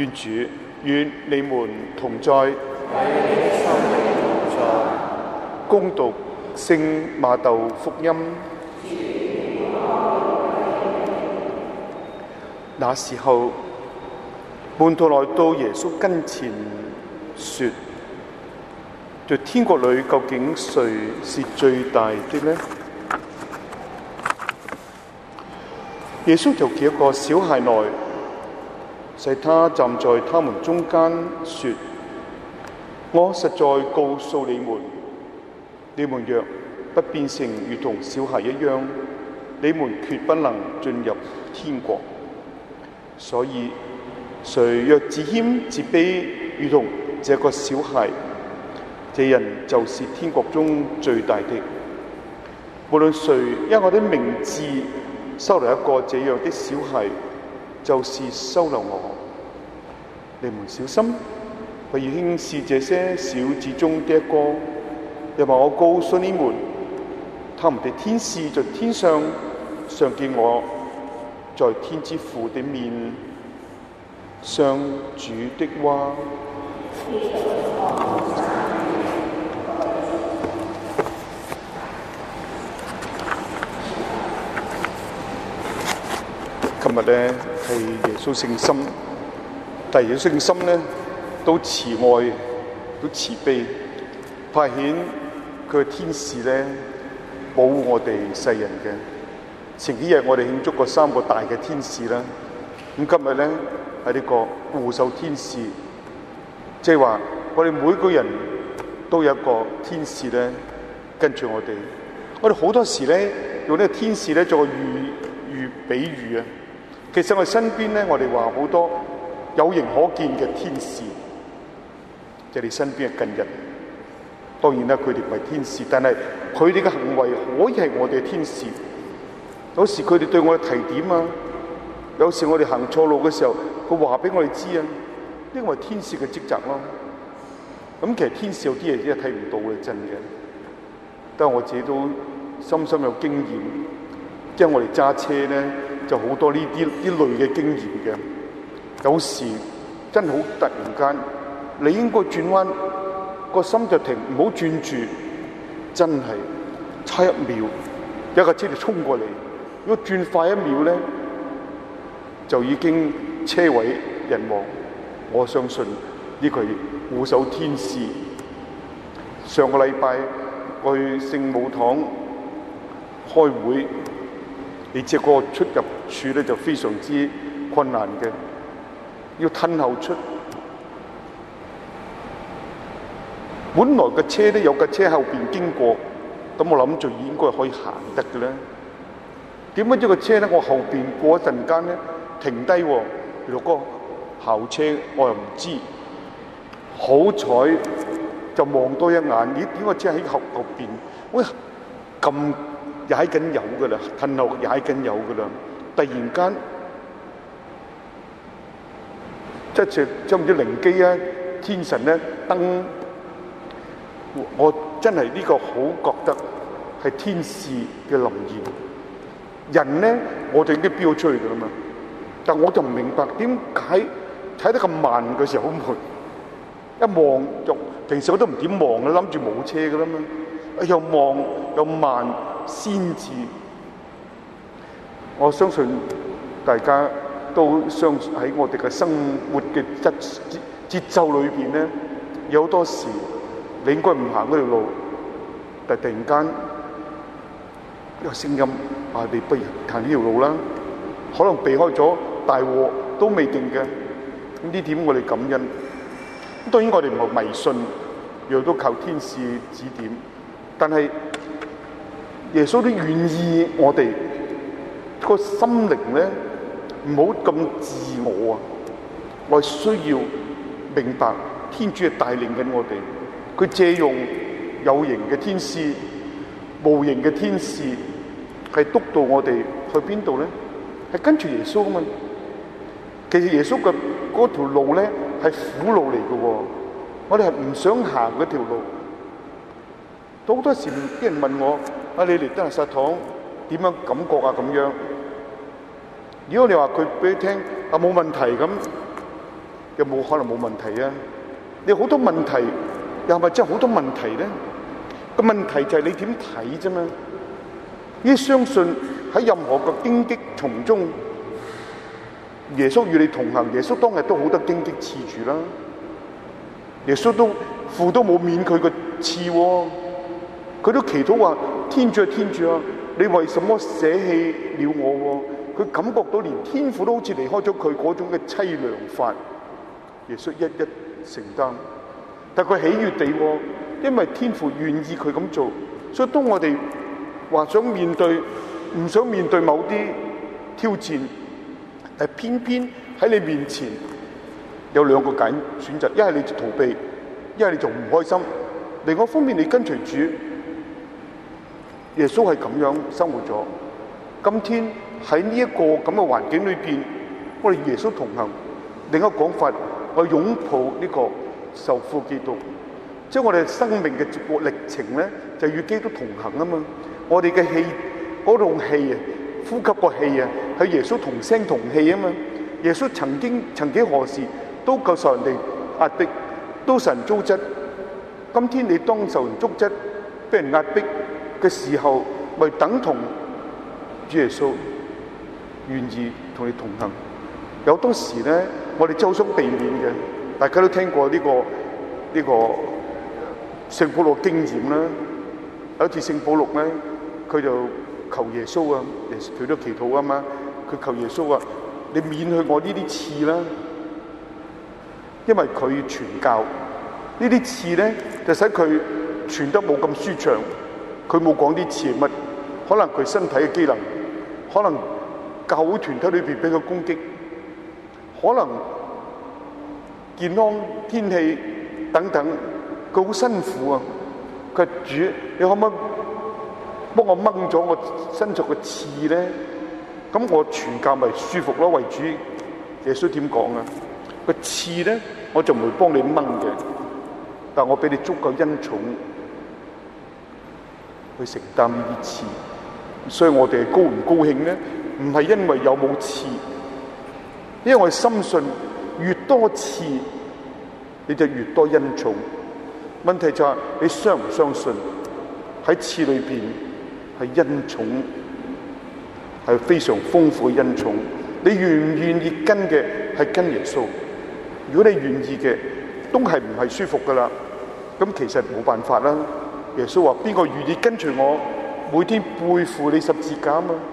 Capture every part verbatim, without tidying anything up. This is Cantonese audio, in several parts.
願主與你們同在。恭讀聖馬竇福音。那時候，門徒來到耶穌跟前，說：在天國裏究竟誰是最大的呢？耶穌就叫一個小孩來，使他站在他們中間，說：我實在告訴你們，你們若不變成如同小孩一樣，你們決不能進入天國。所以，誰若自謙自卑，如同這個小孩，這人就是天國中最大的。無論誰因我的名字收留一個這樣的小孩，就是收留我。你們小心，不要輕視這些小子中的一個。因為我告訴你們，他們的天使在天上常見我在天之父的面。上主的話。今日咧係耶穌聖心，但係耶穌聖心咧都慈愛，都慈悲，派遣佢嘅天使咧保護我哋世人嘅。前幾日我哋慶祝過三個大嘅天使啦，咁今日咧係呢個護守天使，即係話我哋每個人都有一個天使咧跟住我哋。我哋好多時咧用呢個天使咧做個喻喻比喻啊。其實我哋身邊咧，我哋話好多有形可見嘅天使，即係你身邊嘅近人。當然啦，佢哋唔係天使，但係佢哋嘅行為可以係我哋嘅天使。有時佢哋對我哋提點啊，有時我哋行錯路嘅時候，佢話俾我哋知啊，呢個係天使嘅職責咯。咁其實天使有啲嘢真係睇唔到嘅，真嘅。但係我自己都深深有經驗，即係我哋揸車咧。就好多呢啲呢類嘅經驗嘅，有時真係好突然間，你應該轉彎，個心就停，唔好轉住，真係差一秒，有架車就衝過嚟。如果轉快一秒咧，就已經車毀人亡。我相信呢個係護守天使。上個禮拜我去聖母堂開會。你知個出入處咧就非常之困難嘅，要褪後出。本來嘅車咧有架車後邊經過，咁我諗就應該可以行得嘅咧。點解知個車咧我後邊過一陣間咧停低喎？原來個校車我又唔知，好彩就望多一眼，咦？點解車喺後後邊？喂，咁〜踩緊油噶啦，褪後踩緊油噶啦，突然間即係即唔知靈機啊，天神咧燈，我真係呢個好覺得係天使嘅臨現。人咧我就已經飆出去噶啦嘛，但我就唔明白點解踩得咁慢嘅時候好悶，一望就平時我都唔點望啦，諗住冇車噶啦嘛，又望又慢。先至，我相信大家都相喺我哋嘅生活嘅節節奏裏邊咧，有好多時你應該唔行嗰條路，但係突然間有聲音啊，你不如行呢條路啦，可能避開咗大禍都未定嘅。咁呢點我哋感恩。咁當然我哋唔係迷信，亦都靠天使指點，但係。耶穌都願意我哋個心靈咧唔好咁自我啊！我係需要明白天主係帶領緊我哋，佢借用有形嘅天使、無形嘅天使，係督導我哋去邊度咧？係跟住耶穌啊嘛！其實耶穌嘅嗰條路咧係苦路嚟嘅喎，我哋係唔想行嗰條路。好多時啲人問我。啊！你嚟得實堂點樣感覺啊？咁樣，如果你話佢俾你聽啊冇問題咁， 有冇可能冇問題啊？你好多問題，又係咪真係好多問題咧？個問題就係你點睇啫嘛？你相信喺任何個荊棘叢中，耶穌與你同行。耶穌當日都好多荊棘刺住啦，耶穌都父都冇免佢個刺，佢都祈禱話：天主啊，天主啊，你為什麼捨棄了我？佢感覺到連天父都好似離開咗佢嗰種嘅淒涼法，耶穌一一承擔。但佢喜悅地，因為天父願意佢咁做，所以當我哋話想面對，唔想面對某啲挑戰，但偏偏喺你面前有兩個揀選擇：一係你就逃避，一係你就唔開心。另外一方面，你跟隨主，耶穌係咁樣生活咗。今天喺呢一個咁嘅環境裏邊，我哋耶穌同行。另一個講法，我擁抱呢個受苦基督，即係我哋生命嘅歷程咧，就與基督同行啊嘛。我哋嘅氣，嗰種氣啊，呼吸個氣啊，係耶穌同聲同氣啊嘛。耶穌曾經曾幾何時都夠受人哋壓迫，都受人糟質。今天你當受人糟質、俾人壓迫嘅時候，咪等同主耶穌願意同你同行。有當時咧，我哋就想避免嘅，大家都聽過呢、這個呢、這個聖保祿經驗啦。有一次聖保祿咧，佢就求耶穌啊，佢都祈禱啊嘛。佢求耶穌啊，你免去我呢啲刺啦，因為佢傳教呢啲刺咧，就使佢傳得冇咁舒暢。佢冇講啲刺係乜，可能佢身體嘅機能，可能教會團體裏邊俾佢攻擊，可能健康天氣等等，佢好辛苦啊。佢話主，你可唔可以幫我掹咗我身上嘅刺咧？咁我傳教咪舒服咯。為主耶穌點講啊？個刺咧，我就唔會幫你掹嘅，但我俾你足夠恩寵去承擔呢啲刺。所以我哋高唔高興咧？唔係因為有冇刺，因為我哋深信越多刺，你就越多恩寵。問題就係你相唔相信喺刺裏邊係恩寵，係非常豐富嘅恩寵。你願唔願意跟嘅係跟耶穌？如果你願意嘅，都係唔係舒服噶啦。咁其實冇辦法啦。耶穌話：邊個願意跟隨我，每天背負你十字架啊嘛。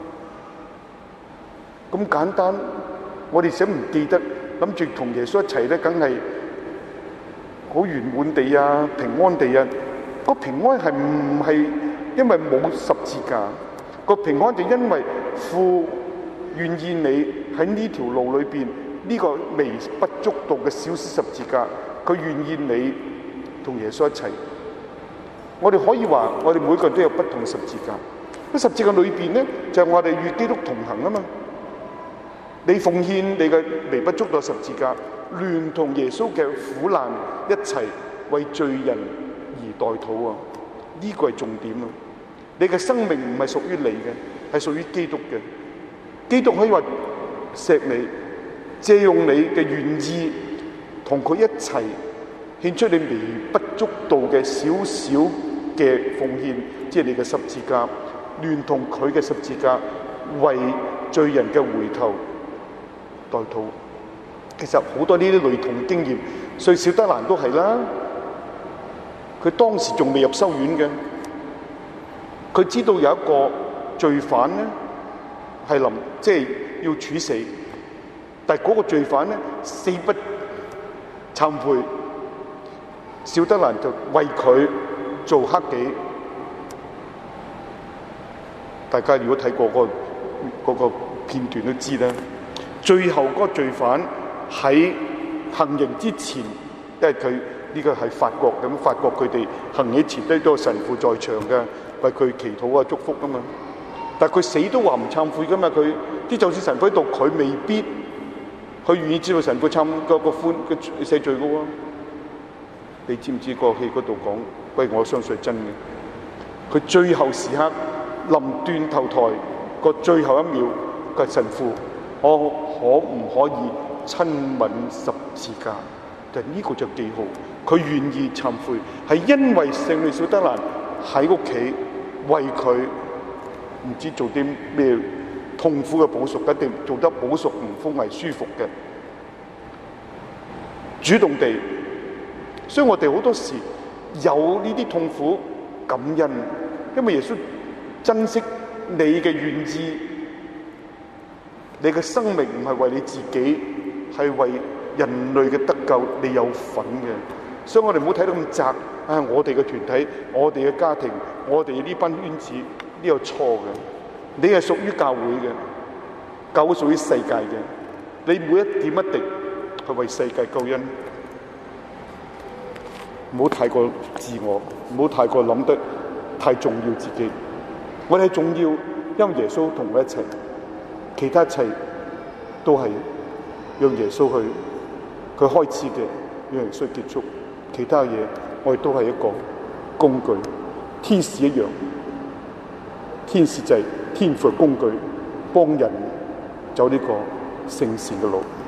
咁簡單，我哋想唔記得，諗住同耶穌一齊咧，梗係好圓滿地啊，平安地啊。個平安係唔係因為冇十字架？個平安就因為父願意你喺呢條路裏邊呢個微不足道嘅小小十字架，佢願意你同耶穌一齊。我哋可以話，我哋每個人都有不同十字架。喺十字架裏邊咧，就係我哋與基督同行啊嘛。你奉獻你嘅微不足道十字架，聯同耶穌嘅苦難一齊為罪人而代禱啊！呢個係重點啊！你嘅生命唔係屬於你嘅，係屬於基督嘅。基督可以話錫你，借用你嘅願意，同佢一齊獻出你微不足道嘅少少嘅奉獻，即係你嘅十字架，聯同佢嘅十字架，為罪人嘅回頭代禱。其實好多呢啲類同經驗，所以小德蘭都係啦。佢當時仲未入修院嘅，佢知道有一個罪犯咧係臨即係要處死，但係嗰個罪犯咧死不懺悔，小德蘭就為佢做黑記。大家如果睇過嗰個嗰個片段都知啦。最後嗰個罪犯喺行刑之前，因為佢呢個係法國咁，法國佢哋行刑前都都有神父在場嘅，為佢祈禱啊祝福啊嘛。但係佢死都話唔懺悔噶嘛，佢啲就算神父喺度，佢未必佢願意知道神父懺個個寬個赦罪嘅喎。你知唔知個戲嗰度講？喂，我相信真嘅。佢最後時刻臨斷頭台個最後一秒，個神父，我可唔可以親吻十字架。但呢個就幾好，佢願意懺悔，係因為聖女小德蘭喺屋企為佢唔知做啲咩痛苦嘅補贖，一定做得補贖唔風係舒服嘅，主動地。所以我哋好多時有呢啲痛苦感恩，因為耶穌珍惜你嘅願意，你嘅生命唔係為你自己，係為人類嘅得救，你有份嘅。所以我哋唔好睇到咁窄啊！我哋嘅團體，我哋嘅家庭，我哋呢班圈子，呢個錯嘅。你係屬於教會嘅，教會屬於世界嘅，你每一點一滴係為世界救恩。唔好太過自我，唔好太過諗得太重要自己。我哋係重要，因為耶穌同我一齊，其他一切都係讓耶穌去，佢開始嘅，讓耶穌結束。其他嘢我哋都係一個工具，天使一樣，天使就係天父嘅工具，幫人走呢個聖善嘅路。